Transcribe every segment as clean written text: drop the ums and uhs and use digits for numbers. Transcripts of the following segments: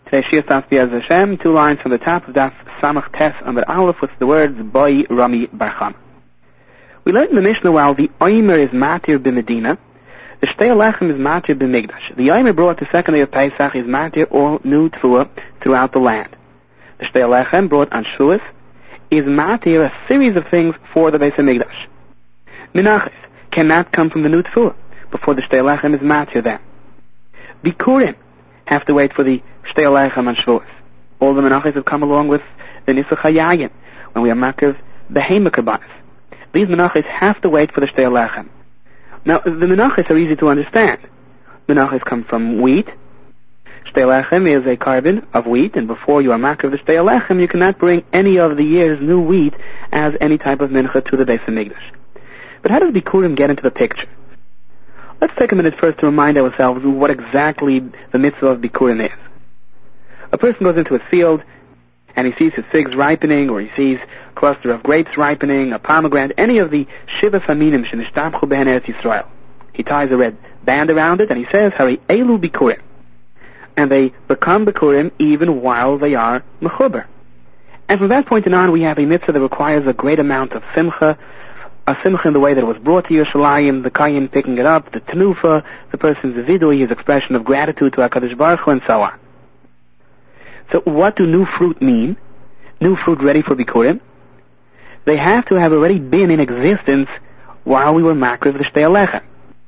Today Shir starts B'ez Hashem, 2 lines from the top of Daf Samach Tes Amud Aleph with the words Boi Rami Bar Chama. We learned in the Mishnah while the Omer is Matir b'Medina, the Shtei Lechem is Matir b'Migdash. The Omer brought the second day of Pesach is Matir all new Tfuah throughout the land. The Shtei Lechem brought on Shavuos is Matir a series of things for the Beis HaMikdash. Menachos cannot come from the new Tfuah before the Shtei Lechem is Matir them. Bikurim have to wait for the Shtei Lechem on Shavuos. All the Menachos have come along with the Nisuch HaYayin when we are Makriv Behema Karbanos. These Menachos have to wait for the Shtei Lechem. Now, the Menachos are easy to understand. Menachos come from wheat. Shtei Lechem is a carbon of wheat, and before you are Makriv the Shtei Lechem, you cannot bring any of the year's new wheat as any type of mincha to the Beis HaMikdash. But how does Bikurim get into the picture? Let's take a minute first to remind ourselves what exactly the mitzvah of Bikurim is. A person goes into a field and he sees his figs ripening, or he sees a cluster of grapes ripening, a pomegranate, any of the Shivas Aminim Shenishtabchu B'hen Eretz Yisrael. He ties a red band around it and he says, Hari Elu Bikurim. And they become Bikurim even while they are Mechuber. And from that point on, we have a mitzvah that requires a great amount of simcha, a simcha in the way that it was brought to Yerushalayim, the Kayin picking it up, the Tenufa, the person's vidui, his expression of gratitude to HaKadosh Baruch Hu, and so on. So what do new fruit mean? New fruit ready for Bikurim? They have to have already been in existence while we were Makriv the Shtei Lechem.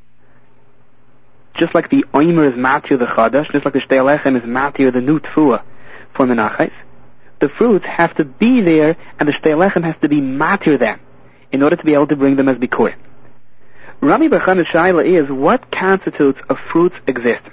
Just like the Omer is Matir the Chadash, just like the Shtei Lechem is Matir the new Tfuah for Menachos, the fruits have to be there and the Shtei Lechem has to be Matir them in order to be able to bring them as Bikurim. Rami Bar Chama's shaila is, what constitutes a fruit's existence?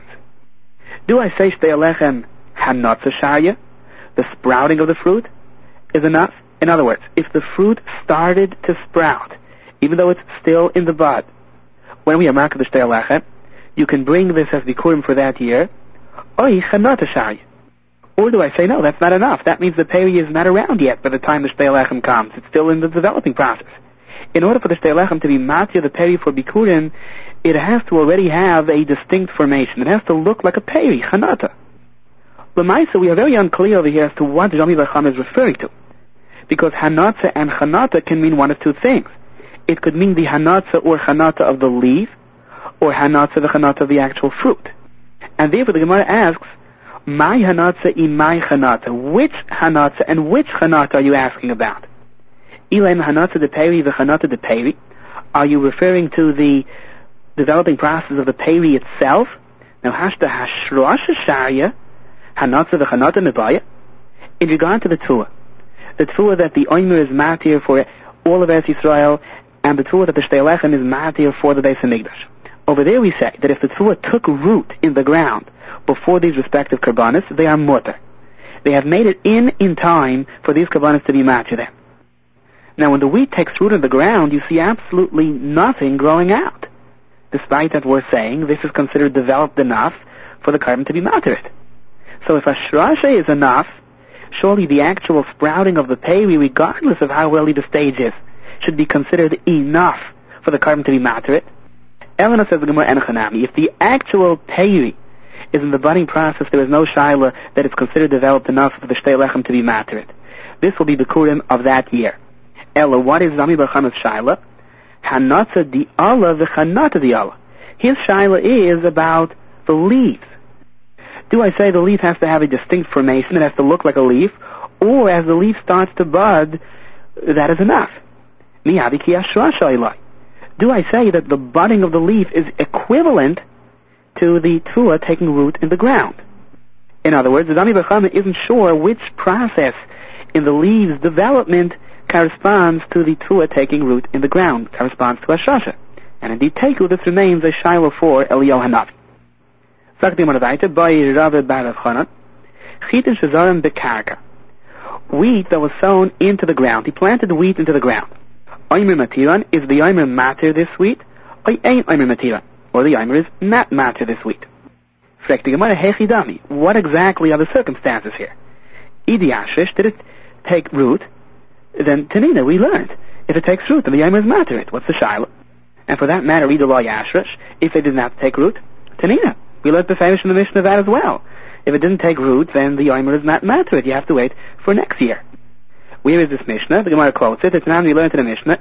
Do I say Shtei Lechem Hanotza Shaya, the sprouting of the fruit, is enough? In other words, if the fruit started to sprout, even though it's still in the bud, when we are Makriv the Shtei Lechem, you can bring this as Bikurim for that year, Oy Hanotza Shaya. Or do I say, no, that's not enough. That means the peri is not around yet by the time the Shtei Lechem comes. It's still in the developing process. In order for the Shtei Lechem to be Matir the peri for Bikurim, it has to already have a distinct formation. It has to look like a peri, Chanata. L'maisa, we are very unclear over here as to what Rami Bar Chama is referring to. Because Hanatza and Chanata can mean one of two things. It could mean the Hanatza or Chanata of the leaf, or Hanatza the Chanata of the actual fruit. And therefore the Gemara asks, my Hanatza I my Chanata. Which Hanatza and which Chanata are you asking about? Ilaim Hanatza de Peri v'Chanata de Peri. Are you referring to the developing process of the Peri itself? Now, Hashta Hashrosh Sharya, Hanatza v'Chanata Nebaya. In regard to the Tfuah that the Omer is Matir for all of Eretz Yisrael, and the Tfuah that the Shtei Lechem is Matir for the Beis HaMikdash. Over there we say that if the Tfuah took root in the ground before these respective Karbanos, they are Mutter. They have made it in time for these Karbanos to be Matir them. Now when the wheat takes root in the ground, you see absolutely nothing growing out. Despite that we're saying this is considered developed enough for the carbon to be Matir it. So if a Shrasha is enough, surely the actual sprouting of the peri, regardless of how early the stage is, should be considered enough for the carbon to be Matir it. Elena says the Gemara Enchanami, if the actual peri is in the budding process, there is no shaila that it's considered developed enough for the Shtei Lechem to be Matir it. This will be the Bikurim of that year. Ella, what is Rami Bar Chama's shaila? Hanatza di Allah v'Chanata di Allah. His shaila is about the leaves. Do I say the leaf has to have a distinct formation, it has to look like a leaf, or as the leaf starts to bud, that is enough? Do I say that the budding of the leaf is equivalent to the Tfuah taking root in the ground? In other words, the Rami Bar Chama isn't sure which process in the leaves' development corresponds to the Tfuah taking root in the ground, corresponds to a Shasha. And indeed, Teku, this remains a Shiloh for Eliyahu Hanavi. Wheat that was sown into the ground. He planted the wheat into the ground. Omer Matiran, is the Omer Matir this wheat? Or ain't Omer Matiran? Or the Omer is not Matir this wheat? What exactly are the circumstances here? Idi Ashish, did it take root? Then Tanina, we learned. If it takes root, then the Omer is Matir it. What's the Shiloh? And for that matter, Ida Lo Yashrish, if they did not take root, Tanina. We learned the famous in the Mishnah of that as well. If it didn't take root, then the Yomer is not matter. You have to wait for next year. Where is this Mishnah? The Gemara quotes it. It's now we learned in the Mishnah.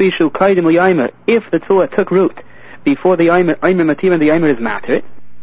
If the Tzua took root before the Yomer Matir and the Yomer is matter,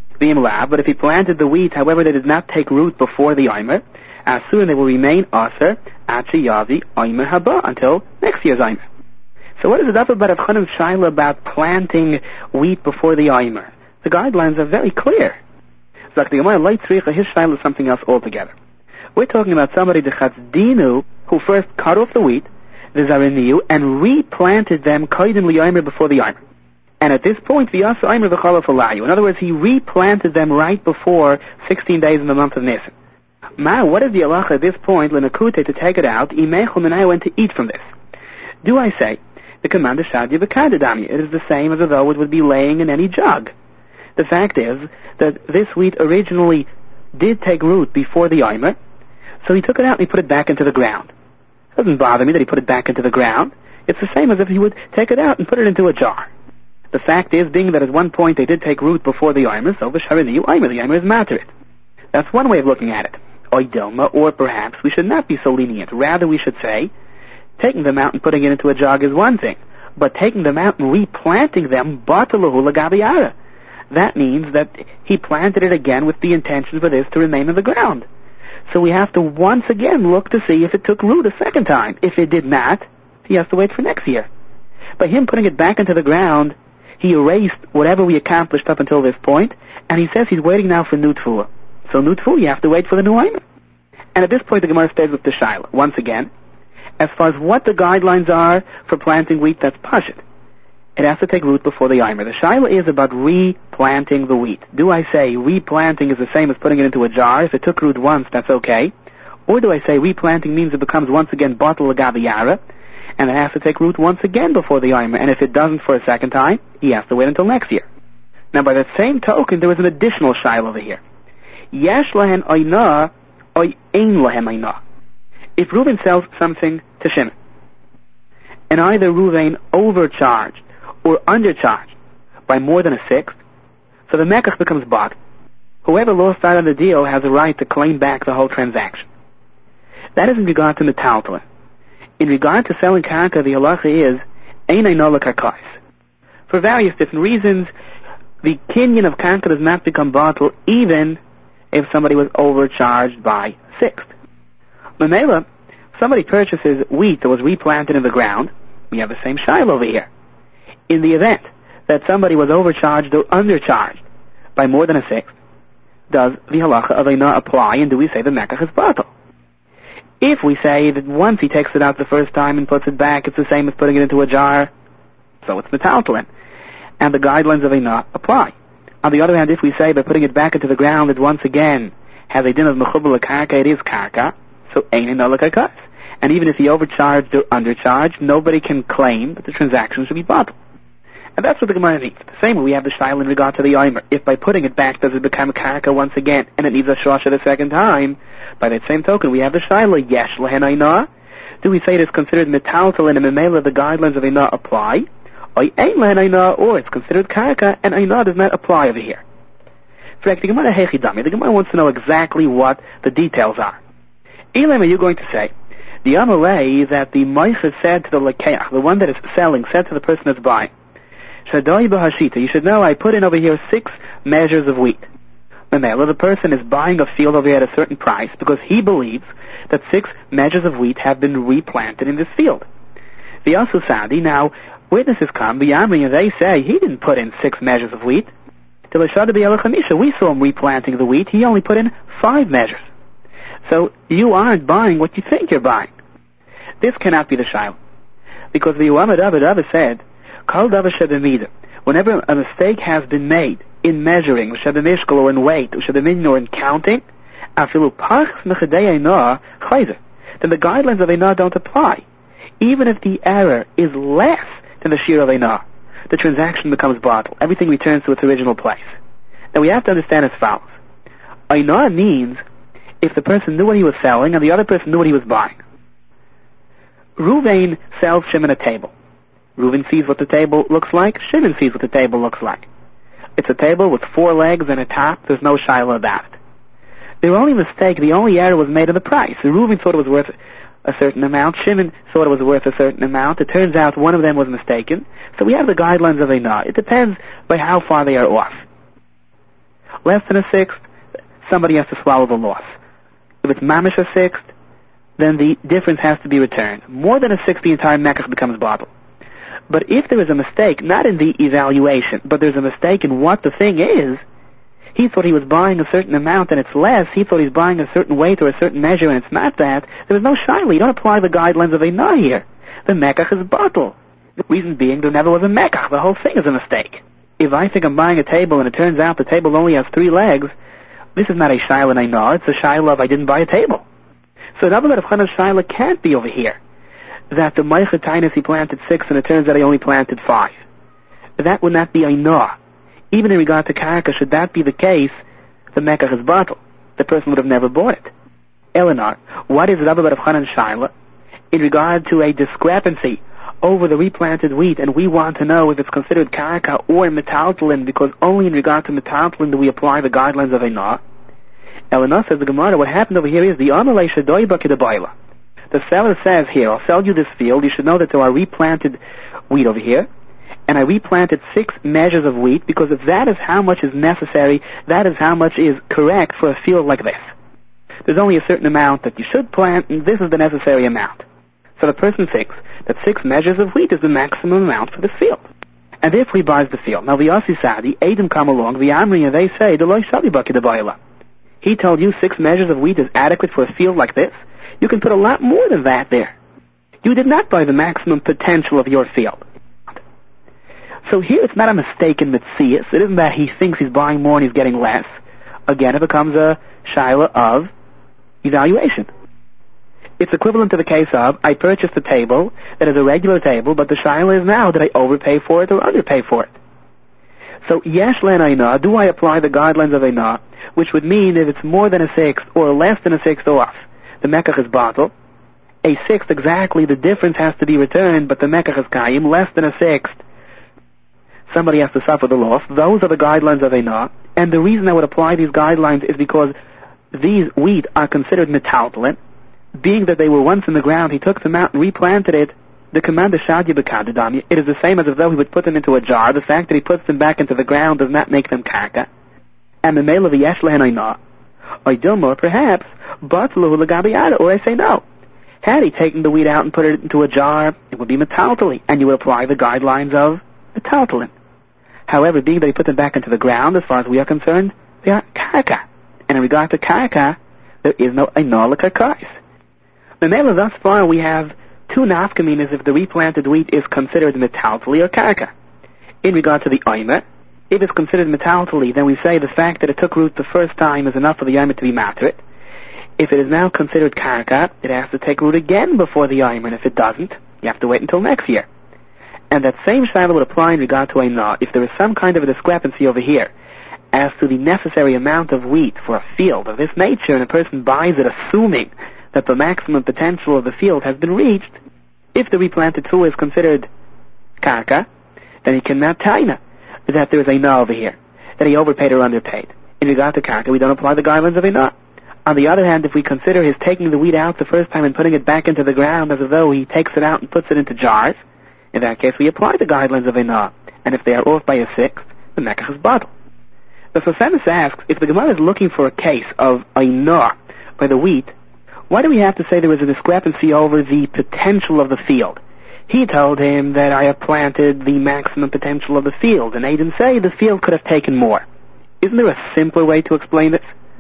but if he planted the wheat, however, they did not take root before the Yomer, as soon they will remain Aser Achi Yavi Yomer Haba until next year's Yomer. So what is it up about Rav Chanan's Shaila about planting wheat before the Yomer? The guidelines are very clear. So the Gemara Light Tzricha, his Shaila is something else altogether. We're talking about somebody the Chatzdinu who first cut off the wheat, the Zariniu, and replanted them Kaidim Liyomer before the Yomer. And at this point, V'yasa Yomer V'chalaf Alayu. In other words, he replanted them right before 16 days in the month of Nisan. Ma, what is the halacha at this point, L'nakute, to take it out, Imechum and I went to eat from this? Do I say, the command of Shadya V'kadadami, it is the same as though it would be laying in any jug. The fact is that this wheat originally did take root before the Yomer, so he took it out and he put it back into the ground. It doesn't bother me that he put it back into the ground. It's the same as if he would take it out and put it into a jar. The fact is, being that at one point they did take root before the Yomer, so the Yomer is matter it. That's one way of looking at it. Oidilma, or perhaps we should not be so lenient. Rather, we should say, taking them out and putting it into a jug is one thing, but taking them out and replanting them, batalahu lagabiyara. That means that he planted it again with the intention for this to remain in the ground. So we have to once again look to see if it took root a second time. If it did not, he has to wait for next year. By him putting it back into the ground, he erased whatever we accomplished up until this point, and he says he's waiting now for new tefillah. So new tefillah, you have to wait for the new Yomer. And at this point, the Gemara stays with the Shaila. Once again, as far as what the guidelines are for planting wheat, that's pashut. It has to take root before the Yomer. The Shaila is about replanting the wheat. Do I say replanting is the same as putting it into a jar? If it took root once, that's okay. Or do I say replanting means it becomes once again batal l'gabiyara, and it has to take root once again before the Yomer, and if it doesn't for a second time, he has to wait until next year. Now by that same token, there was an additional Shaila over here. Yesh lahen oina, oy ein lahen oina. If Reuven sells something to Shimon, and either Reuven overcharged or undercharged by more than a sixth, so the mekach becomes bought. Whoever lost out on the deal has a right to claim back the whole transaction. That is in regard to metaltalin. In regard to selling karka, the halacha is ein eino l'karkais. For various different reasons, the kinyan of karka does not become bottle even if somebody was overcharged by a sixth. Mamela, somebody purchases wheat that was replanted in the ground, we have the same shaila over here. In the event that somebody was overcharged or undercharged by more than a sixth, does the halacha of eina apply, and do we say the mekach is bottle? If we say that once he takes it out the first time and puts it back, it's the same as putting it into a jar, so it's metaltalin, and the guidelines of eina apply. On the other hand, if we say by putting it back into the ground, it once again has a din of mechubal karka, it is karka, so ein eino l'karkas. And even if he overcharged or undercharged, nobody can claim that the transaction should be bottled. And that's what the Gemara needs. The same way we have the shaila in regard to the Yomer. If by putting it back does it become karka once again, and it needs a shosha the second time, by that same token we have the shaila, yesh lehen eina. Do we say it is considered metaltalin and memela the guidelines of eina apply? Or ein lehen eina, or it's considered karka and eina does not apply over here. In fact, the Gemara wants to know exactly what the details are. Elam, are you going to say, the Amalei that the Meicher said to the Lekeach, the one that is selling, said to the person that's buying, Shadai b'hashita, you should know I put in over here 6 measures of wheat. Memela, the person is buying a field over here at a certain price because he believes that 6 measures of wheat have been replanted in this field. The Asusadi, now, witnesses come, the Yamri, and they say he didn't put in 6 measures of wheat. We saw him replanting the wheat, he only put in 5 measures. So you aren't buying what you think you're buying. This cannot be the shaila, because the Uamad Abba said, Kal davar shebemida, whenever a mistake has been made in measuring, shebemishkal, or in weight, shebeminin, or in counting, afilu parchs mechadei eina chayzer, then the guidelines of eina don't apply. Even if the error is less than the shir of eina, the transaction becomes bottled. Everything returns to its original place. Now we have to understand as follows. Eina means if the person knew what he was selling and the other person knew what he was buying. Reuven sells Shimon a table. Reuven sees what the table looks like. Shimon sees what the table looks like. It's a table with 4 legs and a top. There's no shaila about it. Their only mistake, the only error was made in the price. Reuven thought it was worth a certain amount. Shimon thought it was worth a certain amount. It turns out one of them was mistaken. So we have the guidelines of Einah. It depends by how far they are off. Less than a sixth, somebody has to swallow the loss. If it's mamish a sixth, then the difference has to be returned. More than a sixth, the entire mekach becomes bottle. But if there is a mistake, not in the evaluation, but there's a mistake in what the thing is, he thought he was buying a certain amount and it's less, he thought he's buying a certain weight or a certain measure and it's not that, there is no shaila. You don't apply the guidelines of Einah here. The mekach is bottle. The reason being, there never was a mekach. The whole thing is a mistake. If I think I'm buying a table and it turns out the table only has 3 legs, this is not a shaila in Einah, it's a shaila of I didn't buy a table. So the Rav Chanan's shaila can't be over here. That the Meicher Tainus he planted 6 and it turns out he only planted 5. That would not be Einah. Even in regard to karka, should that be the case, the mekach is bottle. The person would have never bought it. Eleanor, what is Rav Chanan's shaila in regard to a discrepancy over the replanted wheat, and we want to know if it's considered karka or metaltalin, because only in regard to metaltalin do we apply the guidelines of Einah? Eleanor says the Gemara, what happened over here is the amalei shadoiba kedabayla. The seller says here, I'll sell you this field, you should know that there are replanted wheat over here, and I replanted 6 measures of wheat, because if that is how much is necessary, that is how much is correct for a field like this. There's only a certain amount that you should plant, and this is the necessary amount. So the person thinks that 6 measures of wheat is the maximum amount for this field. And therefore he buys the field. Now the Yossi Sadi, Adam come along, the Amri, and they say, he told you 6 measures of wheat is adequate for a field like this. You can put a lot more than that there. You did not buy the maximum potential of your field. So here it's not a mistake in Metzias. It isn't that he thinks he's buying more and he's getting less. Again, it becomes a shaila of evaluation. It's equivalent to the case of, I purchased a table that is a regular table, but the shaila is now, did I overpay for it or underpay for it? So, yesh len Einah, do I apply the guidelines of Einah, which would mean if it's more than a sixth or less than a sixth off, the mekach is bottle. A sixth exactly, the difference has to be returned, but the mekach is kayim. Less than a sixth, somebody has to suffer the loss. Those are the guidelines of Einah, and the reason I would apply these guidelines is because these wheat are considered metaltalin. Being that they were once in the ground, he took them out and replanted it. The command of Shadya B'Kadadami, it is the same as if though he would put them into a jar. The fact that he puts them back into the ground does not make them karka. And the male of the yesh lehen Einah, or Dilma, perhaps, Batlu L'Gabiyada, or I say no. Had he taken the wheat out and put it into a jar, it would be metaltali, and you would apply the guidelines of metaltalin. However, being that he put them back into the ground, as far as we are concerned, they are karka. And in regard to karka, there is no Einah L'Karkais. The male, thus far, we have 2 nafkaminas if the replanted wheat is considered metaltali or karka. In regard to the oimer, if it's considered metaltali, then we say the fact that it took root the first time is enough for the oimer to be matter. If it is now considered karka, it has to take root again before the oimer, and if it doesn't, you have to wait until next year. And that same shaila would apply in regard to Einah. If there is some kind of a discrepancy over here as to the necessary amount of wheat for a field of this nature, and a person buys it assuming that the maximum potential of the field has been reached, if the replanted full is considered karka, then he cannot taina that there is Einah over here, that he overpaid or underpaid. In regard to karka, we don't apply the guidelines of Einah. On the other hand, if we consider his taking the wheat out the first time and putting it back into the ground as though he takes it out and puts it into jars, in that case we apply the guidelines of Einah. And if they are off by a sixth, the mekach is bottle. The Sosemis asks, if the Gemara is looking for a case of Einah by the wheat, why do we have to say there was a discrepancy over the potential of the field? He told him that I have planted the maximum potential of the field, and they didn't say the field could have taken more. Isn't there a simpler way to explain this?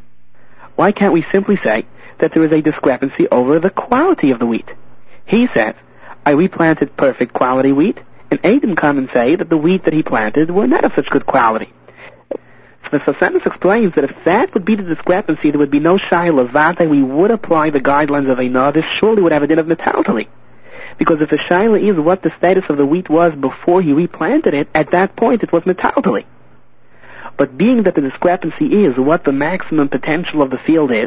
Why can't we simply say that there is a discrepancy over the quality of the wheat? He says, I replanted perfect quality wheat, and Adam come and say that the wheat that he planted were not of such good quality. So the Sosemis explains that if that would be the discrepancy, there would be no shaila vate, we would apply the guidelines of Einah. This surely would have a din of metaltali. Because if the shaila is what the status of the wheat was before he replanted it, at that point it was metaltali. But being that the discrepancy is what the maximum potential of the field is,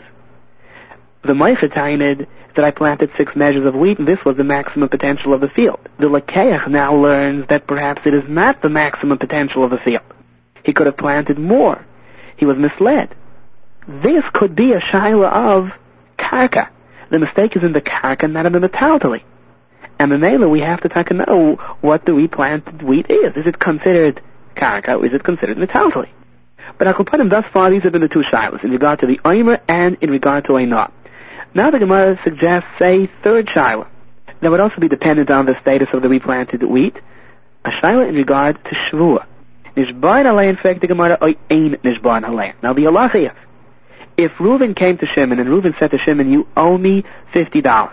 the Meicher tained that I planted 6 measures of wheat, and this was the maximum potential of the field. The Lakeach now learns that perhaps it is not the maximum potential of the field. He could have planted more. He was misled. this could be a shaila of karka. The mistake is in the karka, not in the metaltali. And in Mela, we have to know what the replanted wheat is. Is it considered karka, or is it considered metaltali? But Akupanim, thus far, these have been the two shilas, in regard to the Omer and in regard to Einah. Now the Gemara suggests a third shaila that would also be dependent on the status of the replanted wheat, a shaila in regard to Shvuah. Nishbain alei, in fact, the Gemara, ein nishbain alei. Now the halacha is, if Reuven came to Shimon, and Reuven said to Shimon, you owe me $50,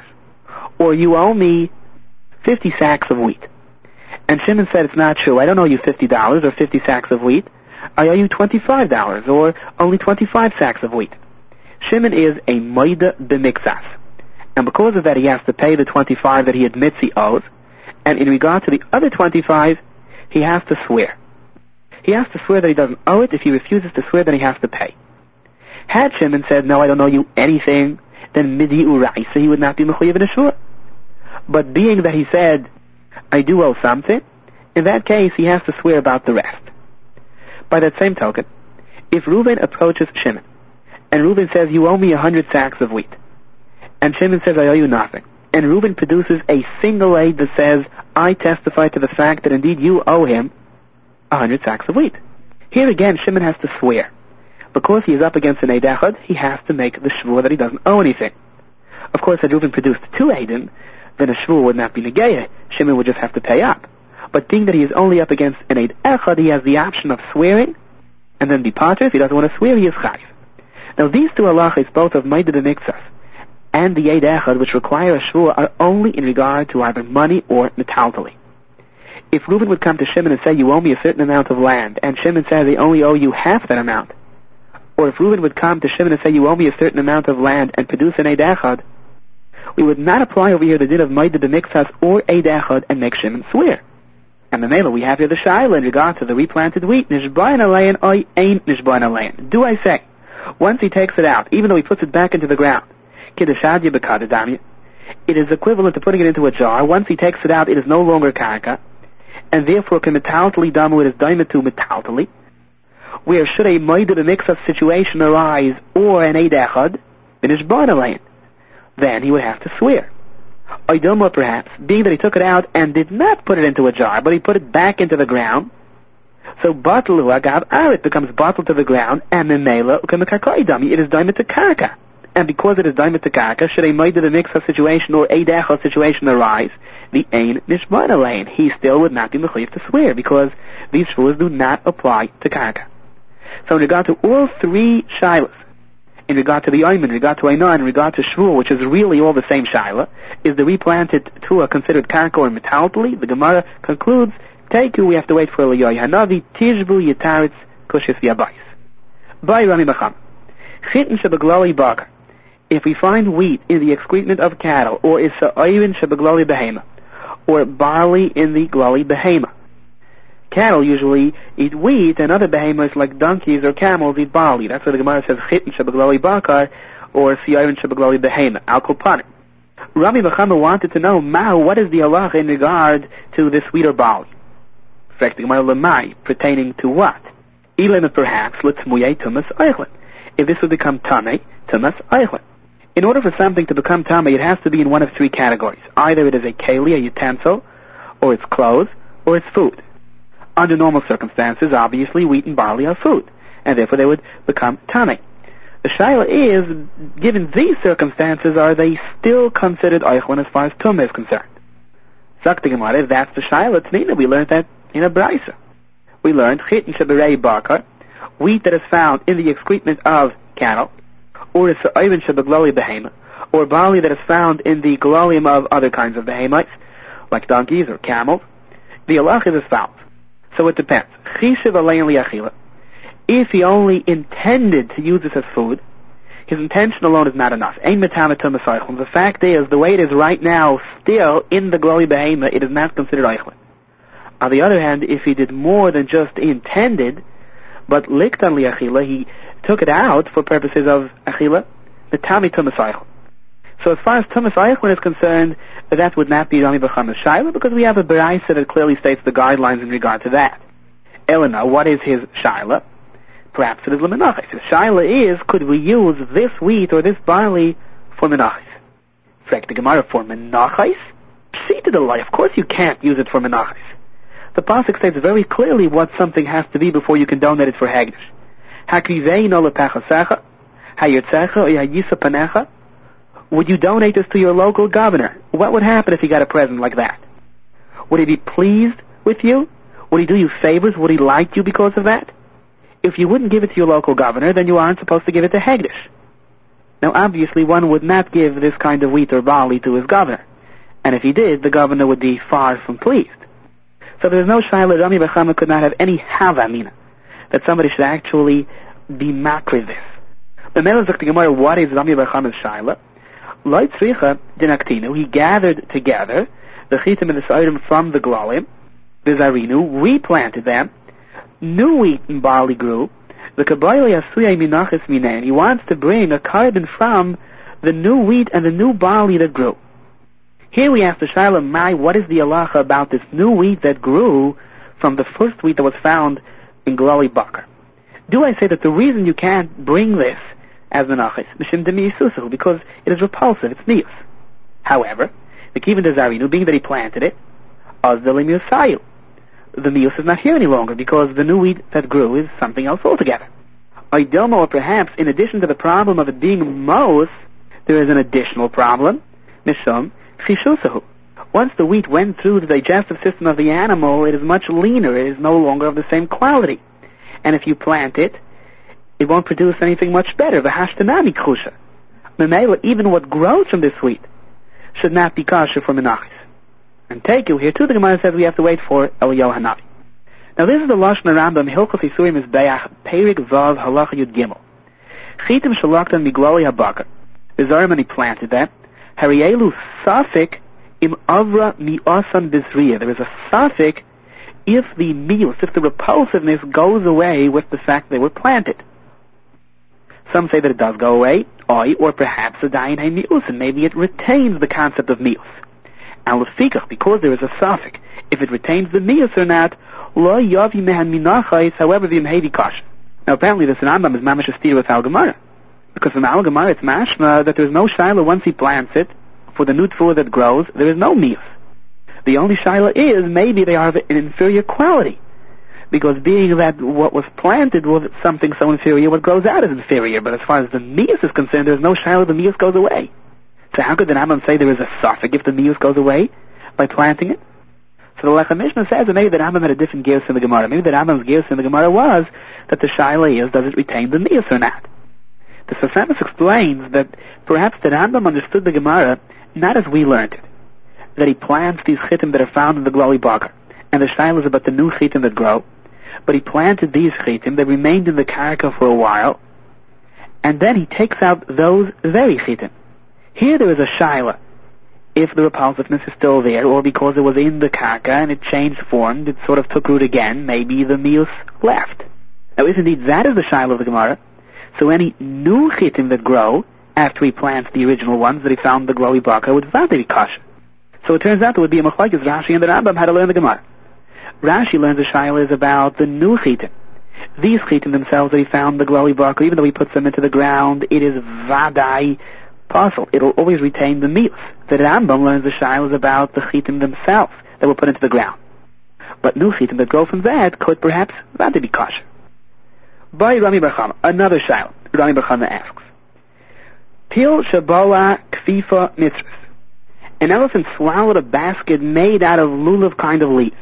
or you owe me 50 sacks of wheat. And Shimon said, it's not true, I don't owe you $50 or 50 sacks of wheat, I owe you $25 or only 25 sacks of wheat. Shimon is a moida b'mikzas, and because of that he has to pay the 25 that he admits he owes, and in regard to the other 25, he has to swear. He has to swear that he doesn't owe it. If he refuses to swear, then he has to pay. Had Shimon said, no, I don't owe you anything, then midi urai, so he would not be mechuyev in a shua. But being that he said, I do owe something, in that case he has to swear about the rest. By that same token, if Reuven approaches Shimon, and Reuven says, you owe me 100 sacks of wheat, and Shimon says, I owe you nothing, and Reuven produces a single aid that says, I testify to the fact that indeed you owe him 100 sacks of wheat. Here again, Shimon has to swear. Because he is up against an aid echad, he has to make the shvuah that he doesn't owe anything. Of course, had Reuven produced 2 aidim, then a shvuah would not be negayah. Shimon would just have to pay up. But being that he is only up against an aid echad, he has the option of swearing, and then be pater. If he doesn't want to swear, he is chayiv. Now these two halachas, both of Maida B'Mikzas and the aid echad, which require a shvuah, are only in regard to either money or metaltali. If Reuven would come to Shimon and say, you owe me a certain amount of land, and Shimon says, I only owe you half that amount, or if Reuven would come to Shimon and say, you owe me a certain amount of land, and produce an Eid Echad, we would not apply over here the din of Maida B'Mikzas or Eid Echad and make Shimon swear. And the Mela, we have here the Shaila in regard to the replanted wheat, Nishbain Alayin, I ain't Nishbain Alayin. Do I say, once he takes it out, even though he puts it back into the ground, Kiddeshadya B'Kadadamya, it is equivalent to putting it into a jar. Once he takes it out, it is no longer karka, and therefore can metaltali damu, it is daimatu metaltali. Where should a Maida B'Mikzas situation arise, or an Eid Echad, then he would have to swear. Oidoma, perhaps, being that he took it out and did not put it into a jar, but he put it back into the ground, so Batalu Agav Arit becomes bottled to the ground, and Memela Ukamakarkaidami, it is Daimit to Karka. And because it is Daimit to Karka, should a Maida B'Mikzas situation or Eid Echad situation arise, the Ein Nishbana Lane, he still would not be mechuyev to swear, because these shvuas do not apply to Karka. So in regard to all 3 shilas, in regard to the Oim, in regard to Einah, in regard to Shvuah, which is really all the same shaila, is the replanted tuah considered karka or metaltali? The Gemara concludes, Teiku, we have to wait for Eliyahu Hanavi, Tishbu Yitaritz Kushis Yabais. By Rami Bacham. Chitin Shabaglali Bakar. If we find wheat in the excrement of cattle, or is Sa'ayrin Shabaglali Behema, or barley in the Glali Behema. Cattle usually eat wheat, and other behemoths like donkeys or camels eat barley. That's why the Gemara says chitin shabaglali bakar or siyarin shabaglali behema. Al kolpanim. Rabbi Bachama wanted to know, what is the halacha in regard to this wheat or barley? In fact, the Gemara lemai, pertaining to what? Elim perhaps l'tzmuyei tumas eichlin. If this would become tamei, tumas eichlin. In order for something to become tamei, it has to be in one of 3 categories. Either it is a keli, a utensil, or it's clothes, or it's food. Under normal circumstances, obviously, wheat and barley are food, and therefore they would become tamei. The shaila is, given these circumstances, are they still considered eichlin as far as tumah is concerned? Zakti Gemara, that's the shaila. Tnina, we learned that in a brisa. We learned chitin shabarei bakar, wheat that is found in the excrement of cattle, or is sa'ayrin shabaglali behema, or barley that is found in the glalium of other kinds of behemoths, like donkeys or camels. The halach is as follows. So it depends. If he only intended to use this as food, his intention alone is not enough. The fact is, the way it is right now, still in the glali behema, it is not considered eichlin. On the other hand, if he did more than just intended, but liktan liachila, he took it out for purposes of achila, the tami tumas eichlin. So as far as tumas eichlin is concerned, that would not be Rami Bachama's shaila, because we have a beraisa that clearly states the guidelines in regard to that. Elena, what is his shaila? Perhaps it is lemenachis. The shaila is, could we use this wheat or this barley for menachis? Frag the Gemara, for menachis? Pshita d'lai, of course you can't use it for menachis. The pasuk states very clearly what something has to be before you can donate it for hagdish. Hakriveino lepechasecha, hayirtzecha, or hayisa panecha. Would you donate this to your local governor? What would happen if he got a present like that? Would he be pleased with you? Would he do you favors? Would he like you because of that? If you wouldn't give it to your local governor, then you aren't supposed to give it to hagdish. Now obviously one would not give this kind of wheat or barley to his governor. And if he did, the governor would be far from pleased. So there's no shaila. Rami bar Chama could not have any havamina that somebody should actually be makriv this. The Mela zok the Gemara, what is Rami bar Chama's shaila? Lo tzricha dinaktinu, he gathered together the chitim and the sairim from the glalim, the zarinu, replanted them, new wheat and barley grew, the kabayli asuyay minachis minayin, he wants to bring a carbon from the new wheat and the new barley that grew. Here we ask the shaila, Mai, what is the halacha about this new wheat that grew from the first wheat that was found in Glali Bakar? Do I say that the reason you can't bring this as menachis, mishim demi yisusu, because it is repulsive, it's nius. However, the kivin dezarinu, being that he planted it, az the miusayu, the mius is not here any longer because the new wheat that grew is something else altogether. Oidomo, or perhaps in addition to the problem of it being mos, there is an additional problem, mishum chishusahu. Once the wheat went through the digestive system of the animal, it is much leaner, it is no longer of the same quality. And if you plant it, it won't produce anything much better. V'hashtanami k'chusha. Memela, even what grows from this wheat should not be kosher for menachis. And take you here too, the Gemara says we have to wait for Eliyahu Hanavi. Now this is the Lashon Rambam, Hilchos Isurim Mizbeach, Perik Vav Halacha Yud Gimel. Chitim Shalaktan Migloli Habakar. The Zarman, he planted that. Harielu Safik im Avra Mi'asan Bizriya. There is a Safik if the mius, if the repulsiveness goes away with the fact they were planted. Some say that it does go away, or perhaps a dayin hay mius, and maybe it retains the concept of mius. And lefikach, because there is a suffix, if it retains the mius or not, lo yavi mehan minachais, however v'im hevi kasha. Now apparently this Rambam is mamash astir with Al Gemara, because from Al Gemara it's mashma that there is no shaila once he plants it for the new tefillah that grows. There is no mius. The only shaila is maybe they are of an inferior quality. Because being that what was planted was something so inferior, what grows out is inferior. But as far as the mius is concerned, there's no shaila, the mius goes away. So how could the Rambam say there is a suffix if the mius goes away by planting it? So the Lechem Mishnah says that maybe the Rambam had a different gears in the Gemara. Maybe the Rambam's gears in the Gemara was that the shaila is, does it retain the mius or not? The Sasanis explains that perhaps the Rambam understood the Gemara not as we learned it, that he plants these chitim that are found in the Glali Bakar, and the shaila is about the new chitim that grow. But he planted these chitim, they remained in the karka for a while, and then he takes out those very chitim. Here there is a shaila, if the repulsiveness is still there, or because it was in the karka and it changed form, it sort of took root again, maybe the mius left. Now if indeed that is the shaila of the Gemara, so any new chitim that grow after he plants the original ones that he found in the Glali Bakar would not be kosher. So it turns out there would be a machlokes Rashi and the Rambam had to learn the Gemara. Rashi learns the shaila is about the new chitim. These chitim themselves that he found in the Glali Bakar, even though he puts them into the ground, it is vadai possible. It'll always retain the mius. The Rambam learns the shaila is about the chitim themselves that were put into the ground. But new chitim that grow from that could perhaps vadai be kosher. By Rami bar Chama, another shaila. Rami bar Chama asks, Til shabola kfifa mitzvah. An elephant swallowed a basket made out of lulav kind of leaves.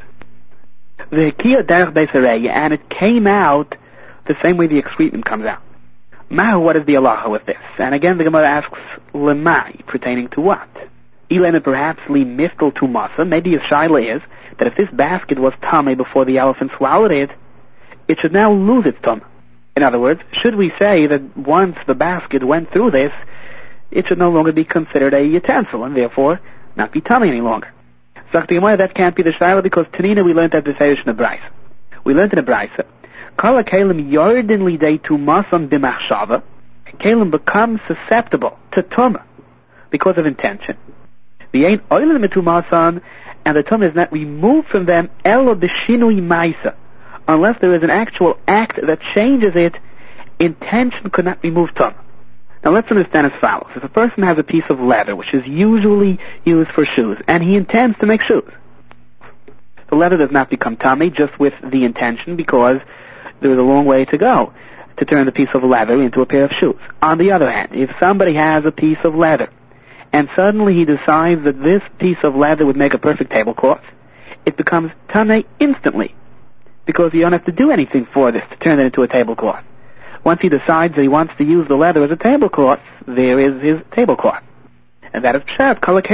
The derech beisareya, and it came out the same way the excrement comes out. Mahu, what is the halacha with this? And again the Gemara asks, lemai, pertaining to what? Ilema perhaps li miftal tu masa. Maybe his shaila is that if this basket was tamei before the elephant swallowed it, it should now lose its tumah. In other words, should we say that once the basket went through this, it should no longer be considered a utensil, and therefore not be tummy any longer? Sagt the Gemara, that can't be the shaila, because Tanina we learned at the Seirish in the Braisa. We learned in the Braisa, Kala Kalim Yordin Lidei to Masam B'machshava, Kalim becomes susceptible to tumah because of intention. The ain't oilim to Masam, and the tumah is not removed from them, Elo B'shinui Maisa, unless there is an actual act that changes it, intention could not remove tumah. Now let's understand as follows. If a person has a piece of leather, which is usually used for shoes, and he intends to make shoes, the leather does not become tummy just with the intention, because there is a long way to go to turn the piece of leather into a pair of shoes. On the other hand, if somebody has a piece of leather, and suddenly he decides that this piece of leather would make a perfect tablecloth, it becomes tummy instantly, because you don't have to do anything for this to turn it into a tablecloth. Once he decides that he wants to use the leather as a tablecloth, there is his tablecloth. And that is pshat.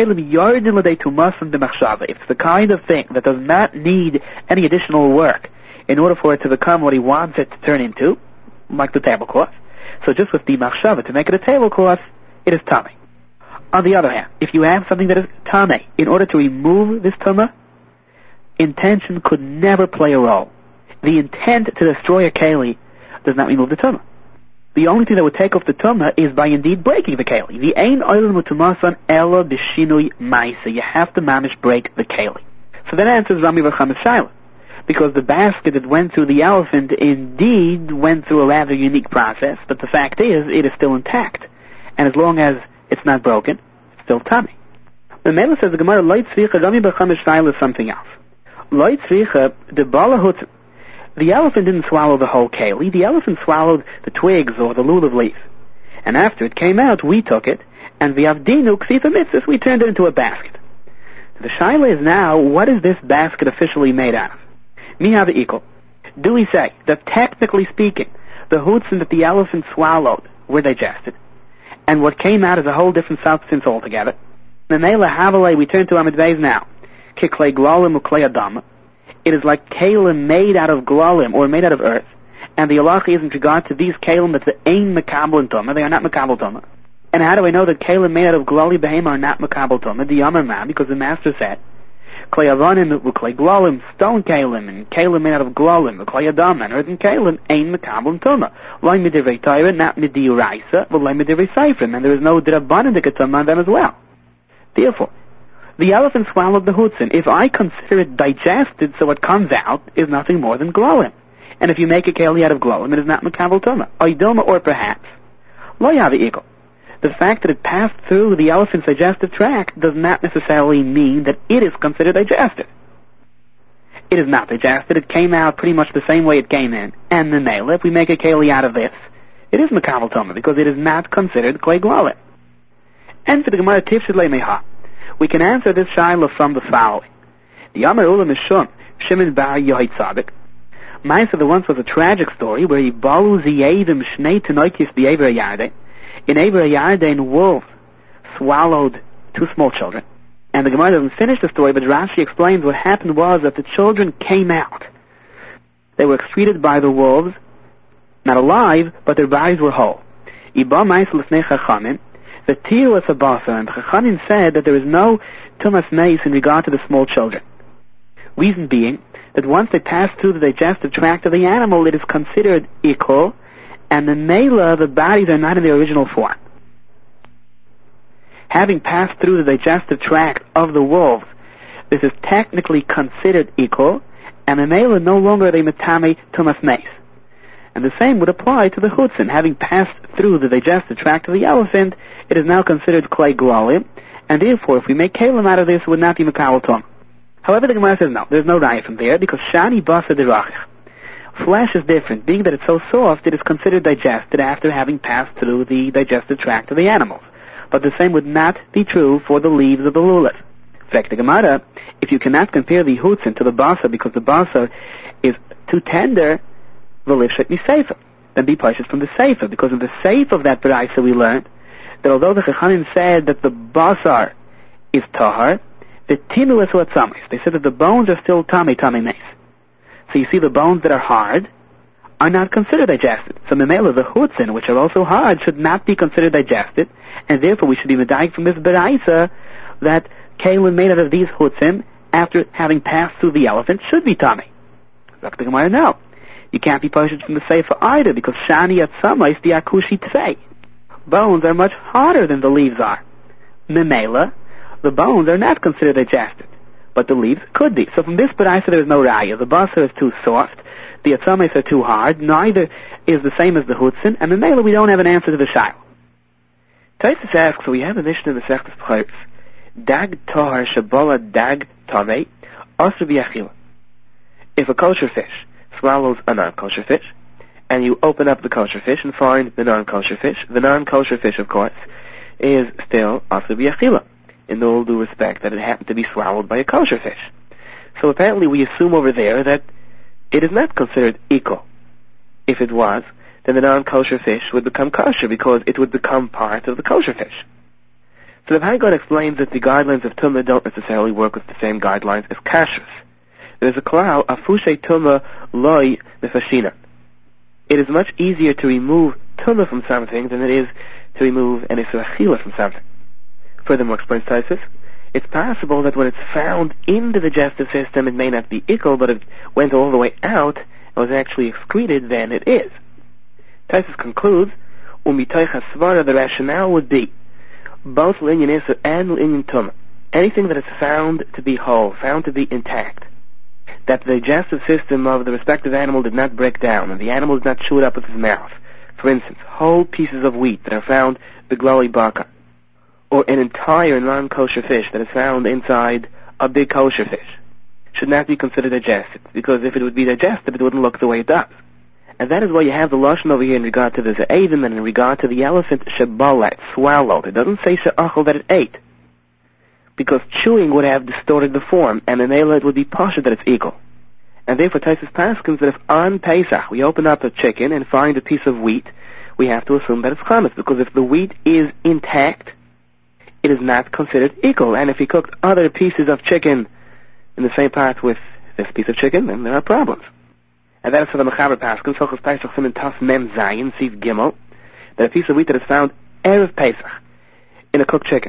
It's the kind of thing that does not need any additional work in order for it to become what he wants it to turn into, like the tablecloth. So just with the machshava to make it a tablecloth, it is tummy. On the other hand, if you have something that is tummy, in order to remove this tumah, intention could never play a role. The intent to destroy a keli does not remove the tumah. The only thing that would take off the tumah is by indeed breaking the keli. The ein oil mutumasan ela b'shinui ma'isa. You have to mamish break the keli. So that answers Rami Vachamas Shaila, because the basket that went through the elephant indeed went through a rather unique process, but the fact is, it is still intact. And as long as it's not broken, it's still tummy. The Mela says the Gemara, Loit Tzricha, Rami Vachamas Shaila is something else. Loit Tzricha, the balahut. The elephant didn't swallow the whole keli. The elephant swallowed the twigs or the lulav leaf. And after it came out, we took it, and v'avdinu ksifa mitzvahs, we turned it into a basket. The shaila is now, what is this basket officially made out of? Miha equal. Do we say that technically speaking, the hutzin that the elephant swallowed were digested, and what came out is a whole different substance altogether? Memela havalei, we turn to Amid Beis now. Kiklei glalim uklei adama. It is like kalim made out of glalim, or made out of earth. And the halacha is in regard to these kalim that the ain makabel and tumah, they are not makabel tumah. And how do I know that kalim made out of glali behema are not makabel tumah? The yamar ma, because the master said, klei avanim uklei glalim, stone kalim, and kalim made out of glalim, uklei adam, and earthen kalim, ain makabel and tumah. Loi midirvei Torah, not midiraisa, but loi midirvei seifrim, and there is no drabanan tumah on them as well. Therefore, the elephant swallowed the hutzin. If I consider it digested, so what comes out is nothing more than glolim. And if you make a keli out of glolim, it is not makabel tumah. Oidoma, or perhaps, lo yavi eagle. The fact that it passed through the elephant's digestive tract does not necessarily mean that it is considered digested. It is not digested. It came out pretty much the same way it came in. And the nail, if we make a keli out of this, it is makabel tumah, because it is not considered klei glolim. And for the Gemara tifshid le'meha, we can answer this shaila from the following. The Yamar Ulam Mishum, Shimon Bar Yohei Tzadik. Ma'aser, there once was a tragic story where Yibalu Ziyedim Shnei Tenoikis B'Ever Yarden. In Ever Yarden, wolves swallowed two small children. And the Gemara doesn't finish the story, but Rashi explains what happened was that the children came out. They were excreted by the wolves, not alive, but their bodies were whole. Iba Ma'aser L'fnei Chachamim. The Tir was a basa, and Chachanim said that there is no tumas meis in regard to the small children. Reason being that once they pass through the digestive tract of the animal, it is considered equal, and the mela, the bodies are not in their original form. Having passed through the digestive tract of the wolves, this is technically considered equal, and the mela no longer are they metame tumas meis. And the same would apply to the hutzin. Having passed through the digestive tract of the elephant, it is now considered klei glalim, and therefore, if we make kalim out of this, it would not be makabel tumah. However, the Gemara says no, there's no raya from there, because shani basa derachich. Flesh is different. Being that it's so soft, it is considered digested after having passed through the digestive tract of the animals. But the same would not be true for the leaves of the lulav. In fact, the Gemara, if you cannot compare the hutzin to the basa, because the basa is too tender, then be purchased from the Sefer, because in the Sefer of that Baraisa we learned that although the Chachanim said that the basar is tahar, the tinu is what samis. They said that the bones are still tummy meis. So you see, the bones that are hard are not considered digested. So memela, the hutzin, which are also hard, should not be considered digested, and therefore we should be medayik from this Baraisa that kalim made out of these hutzin, after having passed through the elephant, should be tummy. Dr. Gemara, no. You can't be purchased from the Sefer either, because shani atzama is the akushi tfei. Bones are much harder than the leaves are. Memela, the bones are not considered digested. but the leaves could be. So from this baraisa there is no raya. The basar is too soft, the atzames are too hard, neither is the same as the hutzin, and in Mela we don't have an answer to the shail. Taisus asks, so we have a mission in the Sechtes B'chayros, dag tahar shabola dag tamei, asr b'yachila. If a kosher fish swallows a non-kosher fish, and you open up the kosher fish and find the non-kosher fish, of course, is still asr b'yachila, in all due respect that it happened to be swallowed by a kosher fish. So apparently we assume over there that it is not considered equal. If it was, then the non-kosher fish would become kosher because it would become part of the kosher fish. So the Haggad explains that the guidelines of Tumah don't necessarily work with the same guidelines as kashrus. There is a klal, afushe Tumah loy nefashina. It is much easier to remove Tumah from something than it is to remove an Isur Achila from something. Furthermore, explains Taisus, it's possible that when it's found in the digestive system it may not be ikal, but it went all the way out and was actually excreted, then it is. Taisus concludes, umitoich hasvara, the rationale would be both linyan Isur and linyan Tumah. Anything that is found to be whole, found to be intact, that the digestive system of the respective animal did not break down, and the animal did not chew it up with his mouth. For instance, whole pieces of wheat that are found begloli baka, or an entire non-kosher fish that is found inside a big kosher fish, should not be considered digested, because if it would be digested, it wouldn't look the way it does. And that is why you have the lashon over here in regard to the ze'edim and in regard to the elephant shebalat, swallowed. It doesn't say she'achol, that it ate, because chewing would have distorted the form, and in Eila it would be pasha that it's equal. And therefore Taisus paskins that if on Pesach we open up a chicken and find a piece of wheat, we have to assume that it's chametz, because if the wheat is intact, it is not considered equal. And if he cooked other pieces of chicken in the same pot with this piece of chicken, then there are problems. And that is for the Mechaber Paskins, Sochos Pesach Siman Taf Mem Zayin, Siv Gimel, that a piece of wheat that is found Erev Pesach in a cooked chicken,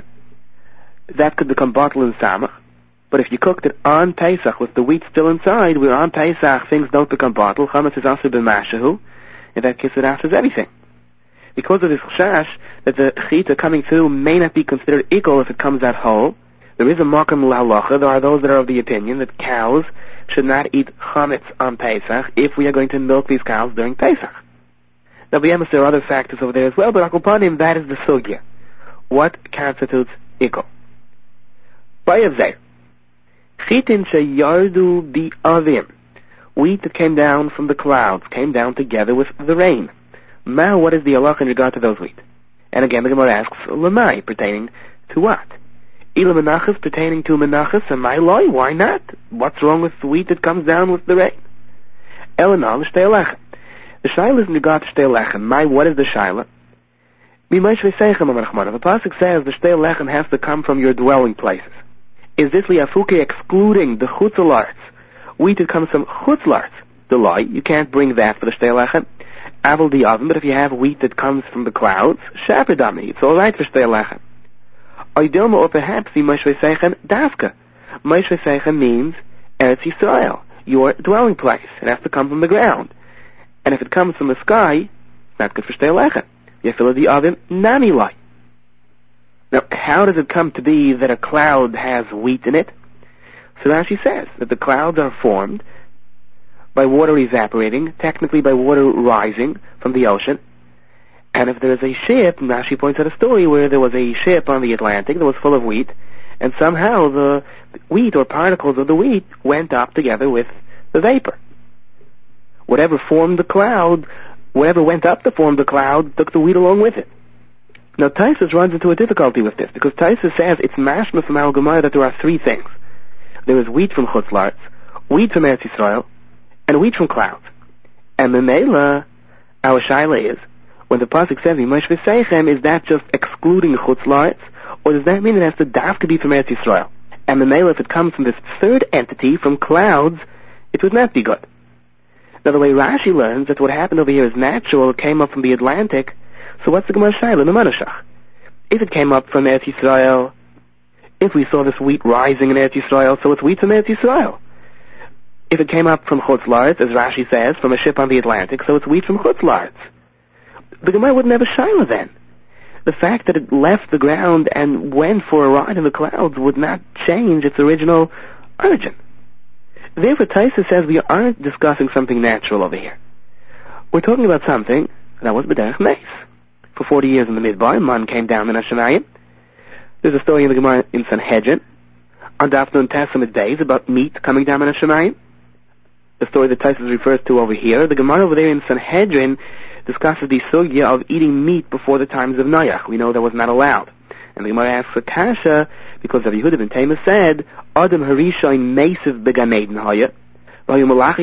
that could become bottle and samach. But if you cooked it on Pesach with the wheat still inside, where on Pesach things don't become bottle, chametz is also b'mashahu, in that case it answers everything. Because of this chash that the chita coming through may not be considered equal if it comes out whole, there is a makam l'halacha. There are those that are of the opinion that cows should not eat chametz on Pesach if we are going to milk these cows during Pesach. Now, b'yemes, there are other factors over there as well, but akupanim, that is the sugya. What constitutes equal? Bayavzeh. Chitin sheyardu bi'avim. Wheat that came down from the clouds, came down together with the rain. Ma, what is the halacha in regard to those wheat? And again the Gemara asks, lamai, pertaining to what? Ila menachas, pertaining to menachas, and my loy, why not? What's wrong with the wheat that comes down with the rain? Elanal, shtei lechem. The shaila is in regard to shtei lechem. My, what is the shaila? Mimaish v'seichem, Amar Rachmana. The pasuk says the shtei lechem has to come from your dwelling places. Is this liafuke excluding the chutzlarts? Wheat that comes from chutzlarts, the loy, you can't bring that for the shtei lechem. Aval di oven, but if you have wheat that comes from the clouds, shaperdami, it's all right for shtei lechem. Oidilma, or perhaps the Moshe Seichem Dafka. Moshe Seichem means Eretz Yisrael, your dwelling place. It has to come from the ground. And if it comes from the sky, it's not good for shtei lechem. Yefila di oven nami loy. Now, how does it come to be that a cloud has wheat in it? So Rashi says that the clouds are formed by water evaporating, technically by water rising from the ocean. And if there is a ship, Rashi points out a story where there was a ship on the Atlantic that was full of wheat, and somehow the wheat or particles of the wheat went up together with the vapor. Whatever formed the cloud, whatever went up to form the cloud, took the wheat along with it. Now Taisus runs into a difficulty with this, because Taisus says it's mashma from Al Gemara that there are three things. There is wheat from chutzlarts, wheat from Eretz Yisrael, and wheat from clouds. And the Mela, our shaila is, when the pasuk says Moshe v'seichem, is that just excluding the chutzlarts, or does that mean it has to dafka be from Eretz Yisrael? And the Mela, if it comes from this third entity, from clouds, it would not be good. Now the way Rashi learns that what happened over here is natural, it came up from the Atlantic. So what's the Gemara shaila, the Manashach? If it came up from Eretz Yisrael, if we saw this wheat rising in Eretz Yisrael, so it's wheat from Eretz Yisrael. If it came up from chutzlarts, as Rashi says, from a ship on the Atlantic, so it's wheat from chutzlarts. The Gemara wouldn't have a shaila then. The fact that it left the ground and went for a ride in the clouds would not change its original origin. Therefore, Taisa says we aren't discussing something natural over here. We're talking about something that was b'derech neis. For 40 years in the Midbar, man came down in Hashemayim. There's a story in the Gemara in Sanhedrin, on Daf Nun Testament days, about meat coming down in Hashemayim. The story that Taisa refers to over here, the Gemara over there in Sanhedrin discusses the sugya of eating meat before the times of Noach. We know that was not allowed. And the Gemara asks for kasha because of Yehuda ben Taima said, Adam harishayin meisiv began eden haya. The Malachi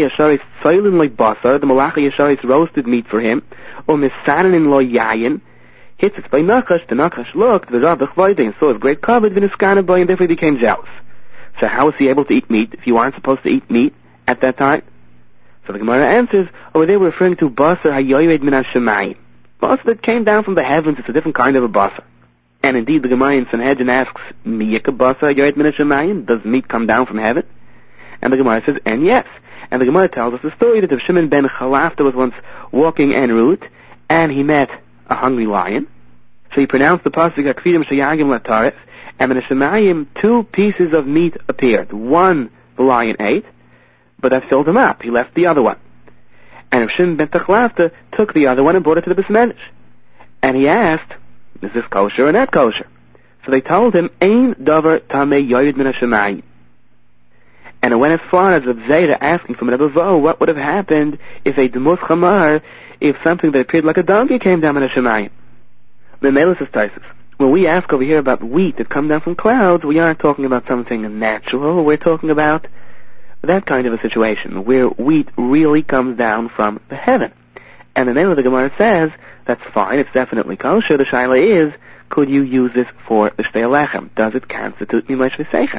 Yasharis roasted meat for him, or misanin lo yayin, hits it by Nachash. The Nachash looked, the Rabach Vaide, and saw his great covered, v'niskana boy, and therefore he became jealous. So how was he able to eat meat if you aren't supposed to eat meat at that time? So the Gemara answers, over there we're referring to basar hayoyed min hashemayim. Basar that came down from the heavens, it's a different kind of a basar. And indeed the Gemara in Sanhedrin asks, miyika basar hayoyed min hashemayim? Does meat come down from heaven? And the Gemara says, and yes. And the Gemara tells us the story that Shimon ben Chalafta was once walking en route, and he met a hungry lion. So he pronounced the pasuk Akfidim Shayagim Lataretz, and in the Shemayim 2 pieces of meat appeared. One the lion ate, but that filled him up. He left the other one. And Shimon ben Chalafta took the other one and brought it to the Bismedish. And he asked, is this kosher or not kosher? So they told him, Ein davar tamei yoyed min hashemayim. And it went as far as Reb Zera asking from Rebbe Vo, what would have happened if a demus chamar, if something that appeared like a donkey came down in a shemayim? Memelis is Taisus. When we ask over here about wheat that come down from clouds, we aren't talking about something natural. We're talking about that kind of a situation where wheat really comes down from the heaven. And the name of the Gemara says, that's fine, it's definitely kosher. The shaila is, could you use this for the shtei lechem? Does it constitute mimash v'seichem?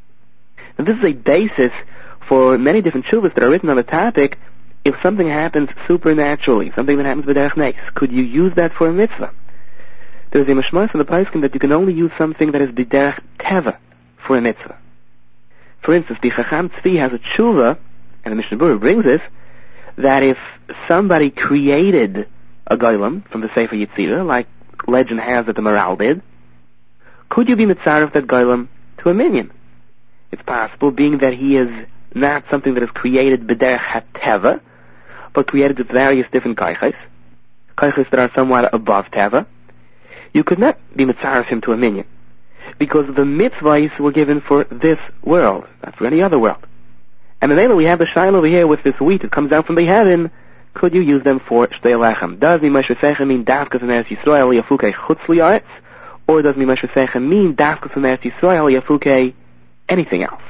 And this is a basis for many different shuvas that are written on the topic. If something happens supernaturally, something that happens b'derech neis, could you use that for a mitzvah? There's a mashmas in the Paiskim that you can only use something that is b'derech teva for a mitzvah. For instance, the Chacham Tzvi has a tshuva, and the Mishnah Berurah brings this, that if somebody created a golem from the Sefer Yetzirah, like legend has that the Maral did, could you be mitzaref that golem to a minion? It's possible, being that he is not something that is created b'derech ha-teva, but created with various different kaiches that are somewhat above teva. You could not be mitzaref him to a minion, because the mitzvahs were given for this world, not for any other world. And then we have the shayla over here with this wheat that comes down from the heaven. Could you use them for shtei lechem? Does mimash v'seichem mean dafkas from Eretz Yisrael yafukei chutz li'aretz, or does mimash v'seichem mean dafkas from Eretz Yisrael yafukei anything else?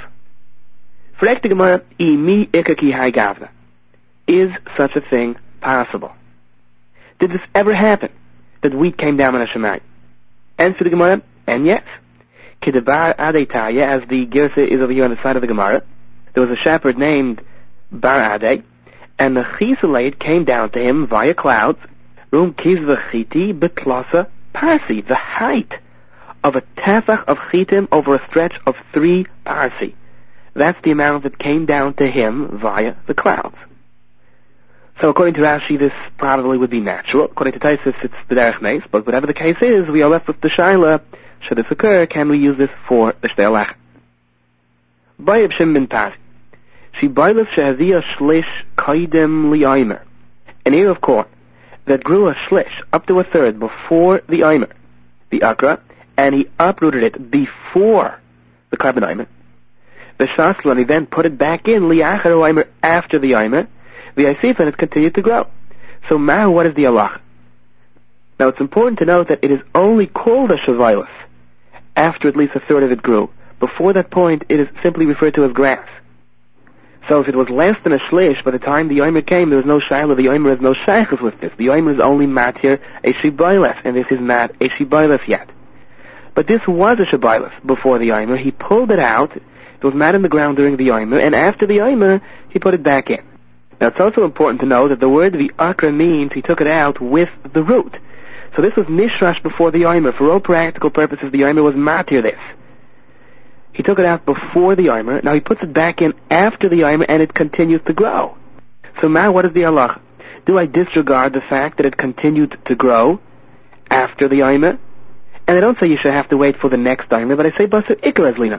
Fragt the Gemara, mi ikaki hai gavna. Is such a thing possible? Did this ever happen, that wheat came down on a shemayim? Answer the Gemara, and yes. Kidabar adei taya, as the Girsa is over here on the side of the Gemara, there was a shepherd named Bar Adei, and the Chisalate came down to him via clouds, Rum Kizvachiti Betlasa Parsi, the height of a tefach of chitim over a stretch of 3 parsi. That's the amount that came down to him via the clouds. So according to Rashi, this probably would be natural. According to Taisus, it's the derech neis, but whatever the case is, we are left with the shaila, should this occur, can we use this for the shtei lechem? Bayib Shem bin Paz. She boileth shehaziyah shlish kaidem li'aymer. An ear of corn that grew a shlish up to a third before the aymer, the akra, and he uprooted it before the carbon aymer. The shaslu, and he then put it back in li'achar aymer, after the aymer. The Yosef, and it continued to grow. So now, what is the Allah? Now it's important to note that it is only called a shavuos after at least a third of it grew. Before that point, it is simply referred to as grass. So if it was less than a shlish, by the time the Yomer came, there was no shayla. The Yomer has no shaychus with this. The Yomer is only matir a shibayles, and this is not a shibayles yet. But this was a shibayles before the Yomer. He pulled it out. It was not in the ground during the Yomer, and after the Yomer, he put it back in. Now it's also important to know that the word v'akra means he took it out with the root. So this was nishrash before the Yomer. For all practical purposes, the Yomer was matir this. He took it out before the Yomer. Now he puts it back in after the Yomer, and it continues to grow. So now what is the halacha? Do I disregard the fact that it continued to grow after the Yomer? And I don't say you should have to wait for the next Yomer, but I say basar ikar azlina.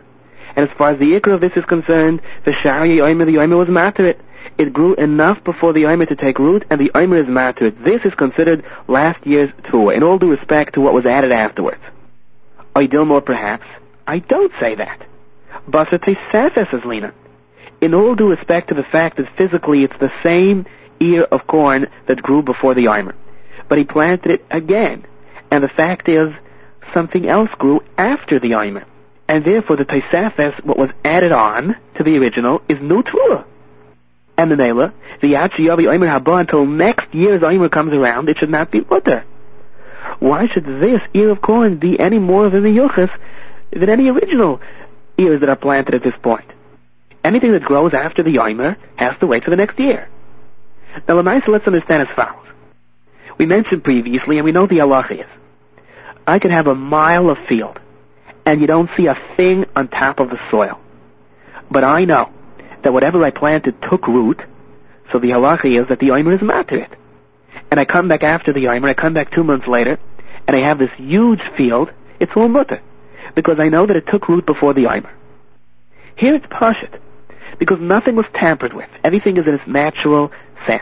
And as far as the ikr of this is concerned, the Omer was matter it. It grew enough before the Omer to take root, and the Omer is matter it. This is considered last year's Tuah, in all due respect to what was added afterwards. More perhaps, I don't say that. Basar Teisefes is Lina. In all due respect to the fact that physically it's the same ear of corn that grew before the Omer. But he planted it again. And the fact is, something else grew after the Omer. And therefore the Teisefes, what was added on to the original, is new Tuah. And the Nela, the Yachi Omer Haba, until next year's Omer comes around, it should not be mutter. Why should this ear of corn be any more than the Yuchas than any original ears that are planted at this point? Anything that grows after the Omer has to wait for the next year. Now, let's understand as follows. We mentioned previously, and we know the halacha is, I could have a mile of field, and you don't see a thing on top of the soil. But I know that whatever I planted took root, so the halacha is that the Omer is matter it. And I come back after the Omer, I come back 2 months later, and I have this huge field, it's all mutter, because I know that it took root before the Omer. Here it's pashut, because nothing was tampered with. Everything is in its natural sense.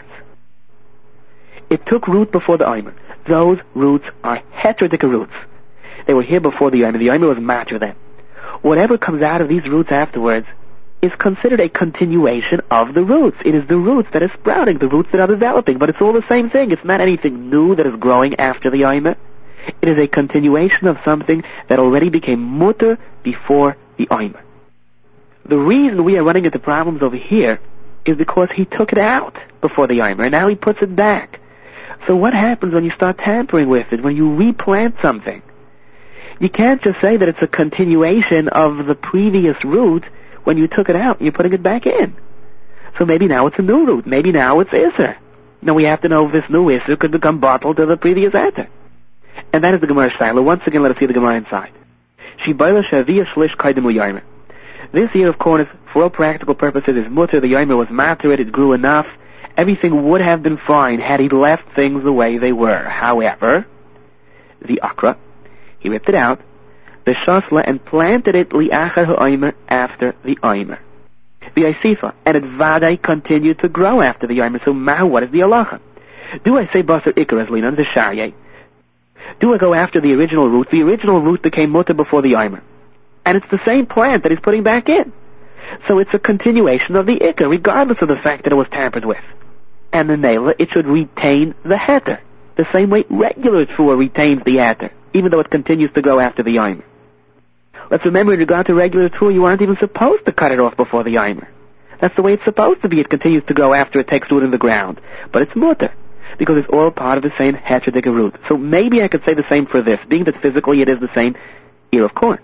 It took root before the Omer. Those roots are heterodicca roots. They were here before the Omer. The Omer was matter then. Whatever comes out of these roots afterwards is considered a continuation of the roots. It is the roots that are sprouting, the roots that are developing, but it's all the same thing. It's not anything new that is growing after the Omer. It is a continuation of something that already became mutter before the Omer. The reason we are running into problems over here is because he took it out before the Omer, and now he puts it back. So what happens when you start tampering with it, when you replant something? You can't just say that it's a continuation of the previous root when you took it out and you're putting it back in. So maybe now it's a new root. Maybe now it's Isser. Now we have to know if this new Isser could become bottled to the previous Ater. And that is the Gemara Shaila. Once again, let us see the Gemara inside. This ear of corn is, for all practical purposes, is mutter. The Yomer was matter it grew enough. Everything would have been fine had he left things the way they were. However, the Akra, he ripped it out, the Shasla, and planted it li'achar ha'omer, after the Omer. The Isifa, and it Vadai continued to grow after the Omer. So what is the halacha? Do I say Basar Ikar as Linan, the Sharyeh? Do I go after the original root? The original root became mutter before the Omer. And it's the same plant that he's putting back in. So it's a continuation of the Ikar, regardless of the fact that it was tampered with. And the Nela, it should retain the Heter, the same way regular Tzur retains the Heter, even though it continues to grow after the Omer. Let's remember, in regard to regular Tzur, you aren't even supposed to cut it off before the Omer. That's the way it's supposed to be. It continues to grow after it takes root in the ground. But it's mutter, because it's all part of the same heterodicca root. So maybe I could say the same for this, being that physically it is the same ear of corn.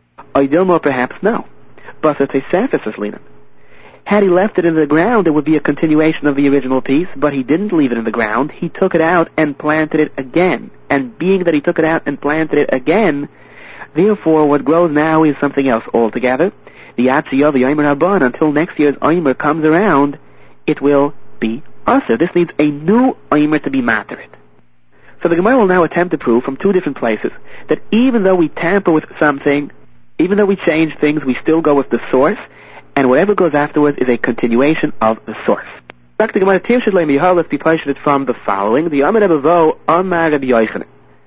Or perhaps no. Basar Teisefes is Linan. Had he left it in the ground, it would be a continuation of the original piece, but he didn't leave it in the ground. He took it out and planted it again. And being that he took it out and planted it again, therefore what grows now is something else altogether. The Yatziyah, the Omer Habban, until next year's Omer comes around, it will be Aser. This needs a new Omer to be matter it. So the Gemara will now attempt to prove from two different places that even though we tamper with something, even though we change things, we still go with the source, and whatever goes afterwards is a continuation of the source. Let's be it from the following. The Amar Rebbe Amar Rabbi Yochanan.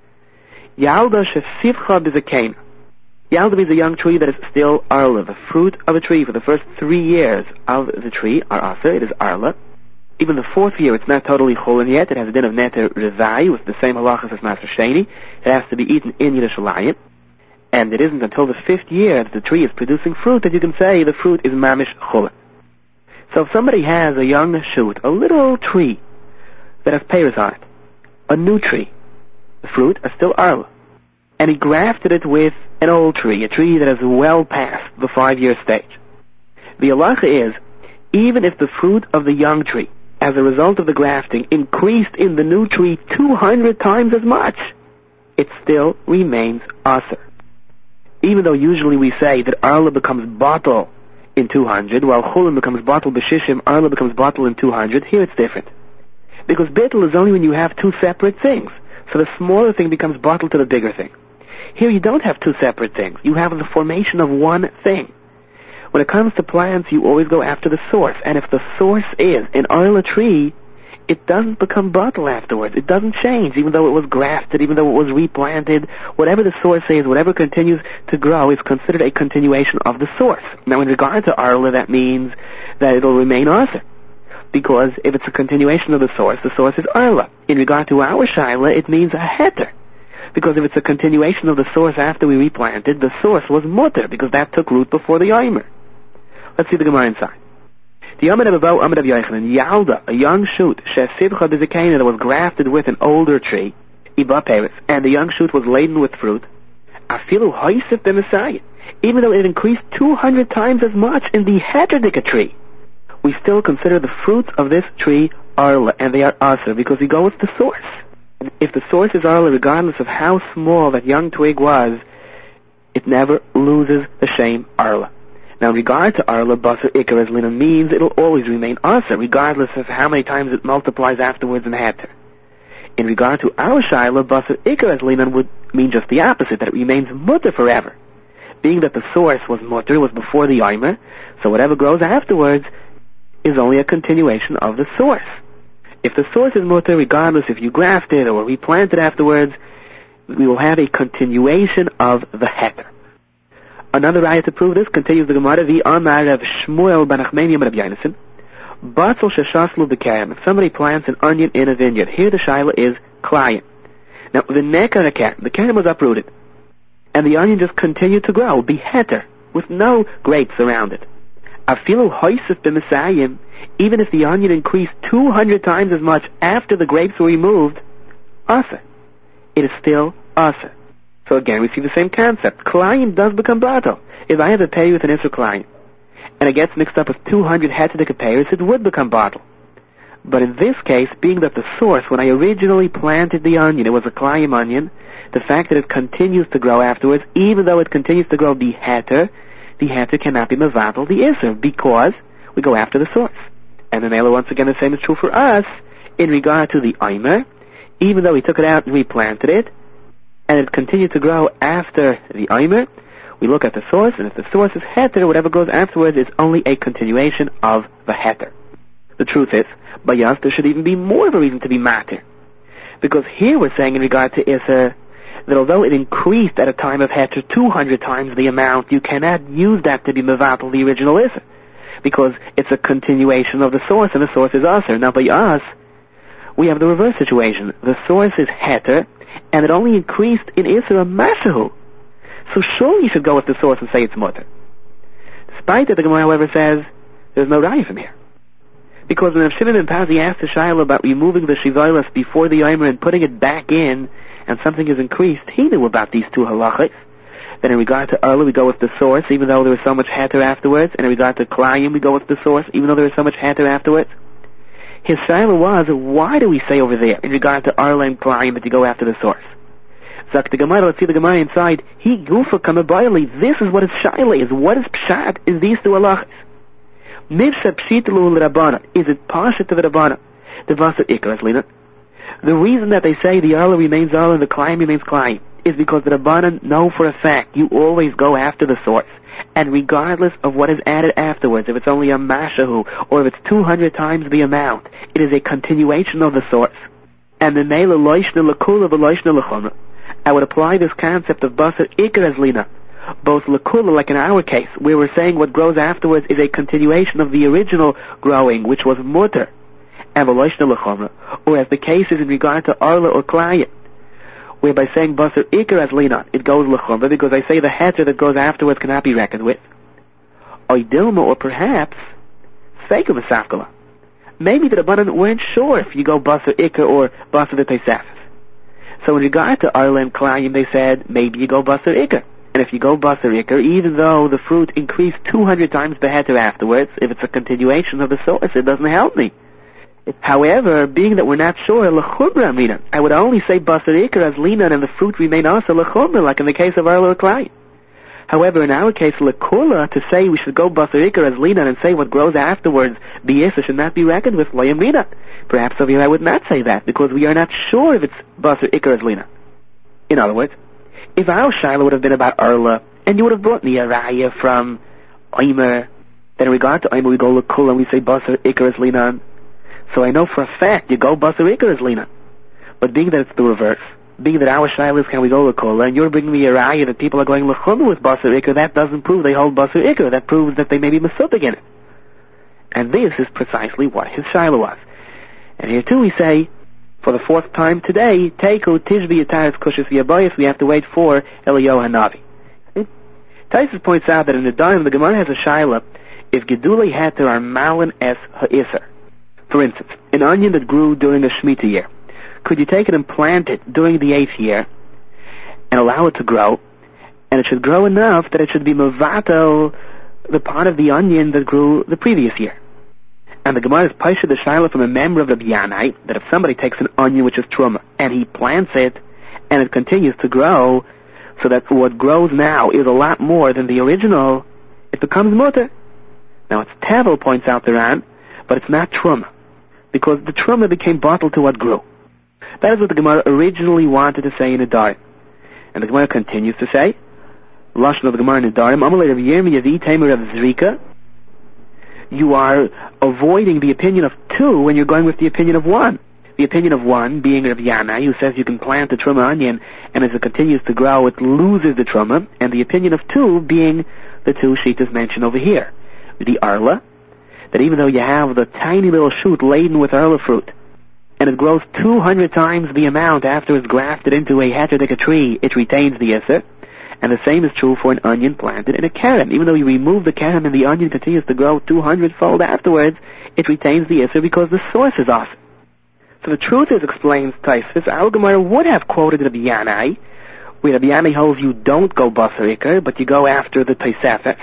Yalda shesivcha b'zakein. Yalda is a young tree that is still arla. The fruit of a tree for the first 3 years of the tree are aser. It is arla. Even the 4th year, it's not totally chulin yet. It has a din of neter revai with the same halachas as Maser Sheni. It has to be eaten in Yerushalayim. And it isn't until the 5th year that the tree is producing fruit that you can say the fruit is mamish chulin. So if somebody has a young shoot, a little tree that has peiros on it, a new tree, the fruit are still arla, and he grafted it with an old tree, a tree that is well past the 5-year stage. The halacha is, even if the fruit of the young tree, as a result of the grafting, increased in the new tree 200 times as much, it still remains aser. Even though usually we say that arla becomes bottle in 200, while chulin becomes bottle b'shishim, arla becomes bottle in 200, here it's different. Because bittul is only when you have two separate things. So the smaller thing becomes bottle to the bigger thing. Here you don't have two separate things. You have the formation of one thing. When it comes to plants, you always go after the source. And if the source is an arla tree, it doesn't become bottle afterwards. It doesn't change, even though it was grafted, even though it was replanted. Whatever the source is, whatever continues to grow is considered a continuation of the source. Now, in regard to arla, that means that it'll remain arsa, because if it's a continuation of the source is arla. In regard to our shaila, it means a heter, because if it's a continuation of the source after we replanted, the source was mutter, because that took root before the Yomer. Let's see the Gemara inside. The Amid of Abo, Amid of Yochanan, Yalda, a young shoot, Shesivcha Bizakena, that was grafted with an older tree, Iba Peretz, and the young shoot was laden with fruit, Afilu Haisif B'Messiah, even though it increased 200 times as much in the Heterdika tree, we still consider the fruits of this tree arla, and they are aser, because we go with the source. If the source is arla, regardless of how small that young twig was, it never loses the shame arla. Now, in regard to arla, basar ikar as lina means it'll always remain aser, regardless of how many times it multiplies afterwards in heter. In regard to our shaila, basar ikar as lina would mean just the opposite, that it remains mutter forever. Being that the source was mutter, was before the yomer, so whatever grows afterwards is only a continuation of the source. If the source is mutter, regardless if you graft it or replant it afterwards, we will have a continuation of the heter. Another ayah to prove this continues the Gemara, the Amar of Shmuel ben Achmeni ben Yonasan, Batzel sheshaslu b'kerem. If somebody plants an onion in a vineyard, here the shaila is klayim. Now, the nekar the kerem was uprooted, and the onion just continued to grow, be heter, with no grapes around it. Afilu hoisef b'mesayim, even if the onion increased 200 times as much after the grapes were removed, asa. It is still asa. So again, we see the same concept. Klayim does become batal. If I have a pay with an Isser Klayim, and it gets mixed up with 200 Hetadik payers, it would become batal. But in this case, being that the source, when I originally planted the onion, it was a Klayim onion, the fact that it continues to grow afterwards, even though it continues to grow the heter cannot be mevatel the Isser, because we go after the source. And then once again, the same is true for us in regard to the Eimer. Even though we took it out and replanted it, and it continued to grow after the Eimer, we look at the source, and if the source is heter, whatever grows afterwards is only a continuation of the heter. The truth is, by us, there should even be more of a reason to be matir. Because here we're saying in regard to Isser, that although it increased at a time of heter 200 times the amount, you cannot use that to be mevatel the original Isser, because it's a continuation of the source, and the source is Aser. Now by us, we have the reverse situation. The source is heter, and it only increased in Isra Mashahu. So surely you should go with the source and say it's mutter. Despite that, the Gemara, however, says there's no raya from here. Because when Rav Shimon ben Pazi asked the Shaila about removing the Shivoilas before the Yomer and putting it back in, and something is increased, he knew about these two halachas. Then in regard to Arla, we go with the source, even though there was so much heter afterwards. And in regard to Klayim, we go with the source, even though there was so much heter afterwards. His shaila was, why do we say over there, in regard to Arla and Klayim, that you go after the source? Zak the Gemara, let's see the Gemara inside. He gufa kamabayli. This is what his shaila is. What is pshat in these two halachas? Nivsa pshitlu l'rabana. Is it pasha to the rabana? The vasa ikras lina. The reason that they say the Arla remains Arla and the Klayim remains Klayim is because the rabbanan know for a fact you always go after the source. And regardless of what is added afterwards, if it's only a mashahu, or if it's 200 times the amount, it is a continuation of the source. And the neila loishna lakula v'loishna lachomra. I would apply this concept of basar ikar as lina, both lakula, like in our case, where we're saying what grows afterwards is a continuation of the original growing, which was mutter, and v'loishna lachomra, or as the case is in regard to Arla or Klayim, where by saying basar ikar as lina, it goes lechumra, because I say the heter that goes afterwards cannot be reckoned with. Oidilma, or perhaps seikum v'safkala. Maybe the rabbanan weren't sure if you go basar ikar or basar v'teisefes. So in regard to Arla and Klayim, they said maybe you go basar ikar. And if you go basar ikar, even though the fruit increased 200 times the heter afterwards, if it's a continuation of the source, it doesn't help me. However, being that we're not sure, lechumra amina, I would only say basar ikar as lina, and the fruit remain also lechumra, like in the case of Arla or Klayim. However, in our case, lekula, to say we should go basar ikar as lina and say what grows afterwards, b'yisa, should not be reckoned with loyamina. Perhaps over here I would not say that, because we are not sure if it's basar ikar as lina. In other words, if our shaila would have been about Arla, and you would have brought me a raya from Oimer. Then in regard to Oimer, we go L'Kul and we say Basar Ikar is Linan. So I know for a fact you go Basar Ikar is Linan. But being that it's the reverse, being that our Shaila is can we go L'Kul, and you're bringing me a raya that people are going L'Chum with Basar Ikar, that doesn't prove they hold Basar Ikar. That proves that they may be Mesupik in it. And this is precisely what his Shaila was. And here too we say, for the fourth time today, Teiku Tishbi Yataris Kushis Yabayis, we have to wait for Eliyahu Hanavi. Taisus points out that in the Dime, the Gemara has a Shaila, if Gedulei Heter are Malin Es Ha'isar. For instance, an onion that grew during a Shemitah year, could you take it and plant it during the 8th year, and allow it to grow, and it should grow enough that it should be Mavato, the part of the onion that grew the previous year. And the Gemara is Paisha the Shaila from a member of the Biyanai, that if somebody takes an onion which is Truma, and he plants it, and it continues to grow, so that what grows now is a lot more than the original, it becomes Mutter. Now it's Tevel points out the Ran, but it's not Truma, because the Truma became bottled to what grew. That is what the Gemara originally wanted to say in Nedarim. And the Gemara continues to say, Lashon of the Gemara in Nedarim, Amalei Rav Yirmi Yavi Tamer of Zrika, you are avoiding the opinion of two when you're going with the opinion of one. The opinion of one being Rav Yana, who says you can plant a Truma onion, and as it continues to grow, it loses the Truma, and the opinion of two being the two Shitas mentioned over here. The Arla, that even though you have the tiny little shoot laden with Arla fruit, and it grows 200 times the amount after it's grafted into a heterodika tree, it retains the Isser. And the same is true for an onion planted in a kerem. Even though you remove the kerem and the onion continues to grow 200-fold afterwards, it retains the Isser because the source is awesome. So the truth is, explains Taisus, our Gemara would have quoted Rabbi Yanai, where Rabbi Yanai holds you don't go Basar Ikar, but you go after the Tosefes.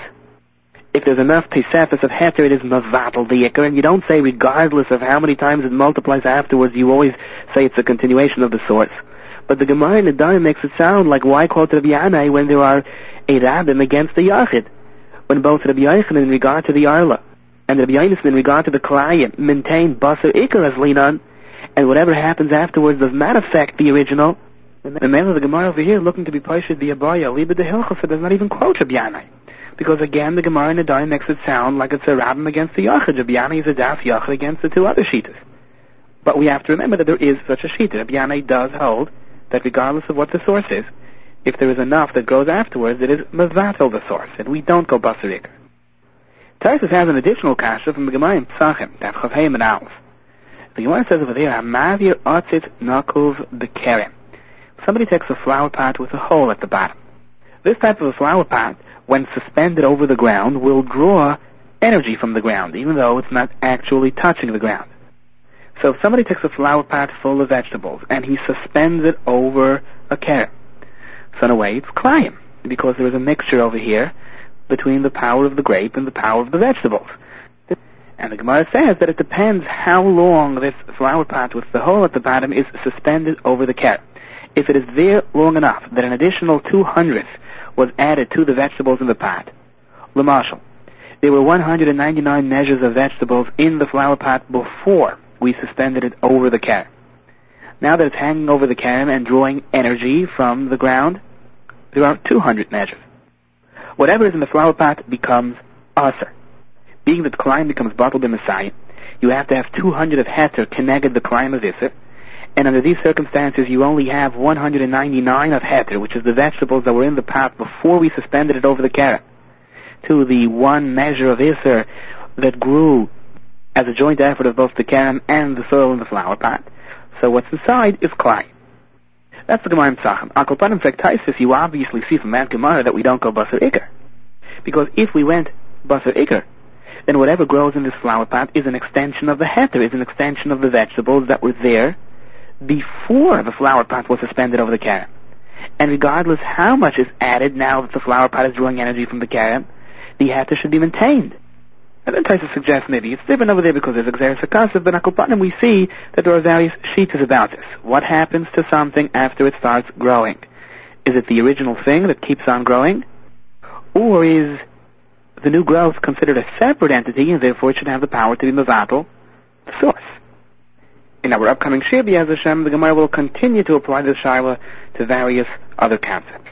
If there's enough Tosefes of Heter, it is Mavatal the Ikar, and you don't say regardless of how many times it multiplies afterwards, you always say it's a continuation of the source. But the Gemara in the Dime makes it sound like why quote Rabbi Yanai when there are a Rabbim against the Yachid, when both Rabbi Yochanan in regard to the Arla and Rabbi Yonasan in regard to the Kalayim maintain Basar Ikar as Linan, and whatever happens afterwards does not affect the original. The man of the Gemara over here looking to be Paishid the Abaya, Liba de Hilchasa does not even quote Rabbi Yanai. Because again, the Gemara in the Dime makes it sound like it's a Rabbim against the Yachid. Rabbi Yanai is a Daf Yachid against the two other Shitas. But we have to remember that there is such a Shita. Rabbi Yanai does hold that regardless of what the source is, if there is enough that grows afterwards, it is Mavatel the source, and we don't go Basar Ikar. Tarsus has an additional kasha from the Gemara in Psachim, that Chavheim and Aleph. The Gemara says over there, Hamavir Otzit Nakuv Bekerem. Somebody takes a flower pot with a hole at the bottom. This type of a flower pot, when suspended over the ground, will draw energy from the ground, even though it's not actually touching the ground. So if somebody takes a flower pot full of vegetables and he suspends it over a kerem, so in a way it's klayim, because there is a mixture over here between the power of the grape and the power of the vegetables. And the Gemara says that it depends how long this flower pot with the hole at the bottom is suspended over the kerem. If it is there long enough that an additional 200th was added to the vegetables in the pot, l'mashal, there were 199 measures of vegetables in the flower pot before we suspended it over the kerem. Now that it's hanging over the kerem and drawing energy from the ground, there are 200 measures. Whatever is in the flower pot becomes aser. Being that the climb becomes bottled in Messiah, you have to have 200 of heter connected the climb of Isser, and under these circumstances you only have 199 of heter, which is the vegetables that were in the pot before we suspended it over the kerem, to the one measure of Isser that grew as a joint effort of both the kerem and the soil in the flower pot. So what's inside is klai. That's the Gemara in Psachim. Akol Panim Taisus, you obviously see from that Gemara that we don't go Basar Ikar. Because if we went Basar Ikar, then whatever grows in this flower pot is an extension of the heter, is an extension of the vegetables that were there before the flower pot was suspended over the kerem. And regardless how much is added now that the flower pot is drawing energy from the kerem, the heter should be maintained. And then Taisus suggests maybe it's different over there because there's Exeris HaKasav, but in Akol Panim we see that there are various sheetas about this. What happens to something after it starts growing? Is it the original thing that keeps on growing? Or is the new growth considered a separate entity and therefore it should have the power to be Mevatel, the source? In our upcoming Shir, B'Yaz Hashem, the Gemara will continue to apply this Shaila to various other concepts.